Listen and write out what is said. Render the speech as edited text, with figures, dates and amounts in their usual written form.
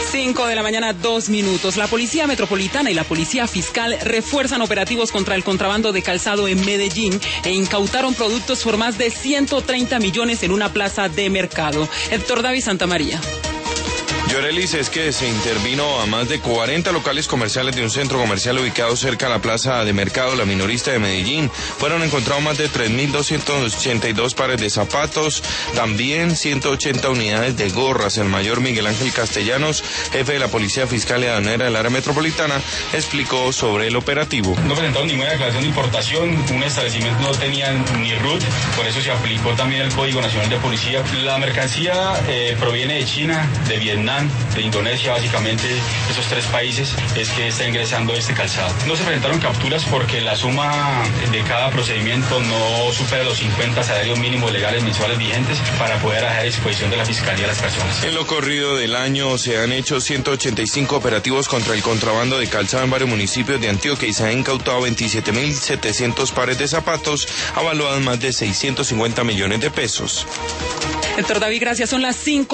5 de la mañana, 2 minutos. La Policía Metropolitana y la Policía Fiscal refuerzan operativos contra el contrabando de calzado en Medellín e incautaron productos por más de 130 millones en una plaza de mercado. Héctor David Santamaría. Yorelis, es que se intervino a más de 40 locales comerciales de un centro comercial ubicado cerca a la plaza de mercado La Minorista de Medellín. Fueron encontrados más de 3.282 pares de zapatos, también 180 unidades de gorras. El mayor Miguel Ángel Castellanos, jefe de la Policía Fiscal y Aduanera del área metropolitana, explicó sobre el operativo. No presentaron ninguna declaración de importación, un establecimiento no tenía ni RUT, por eso se aplicó también el Código Nacional de Policía. La mercancía proviene de China, de Vietnam, de Indonesia, básicamente esos tres países es que está ingresando este calzado. No se presentaron capturas porque la suma de cada procedimiento no supera los 50 salarios mínimos legales mensuales vigentes para poder dejar a disposición de la Fiscalía a las personas. En lo corrido del año se han hecho 185 operativos contra el contrabando de calzado en varios municipios de Antioquia y se han incautado 27.700 pares de zapatos avaluados más de 650 millones de pesos. Héctor David, gracias. Son las 5.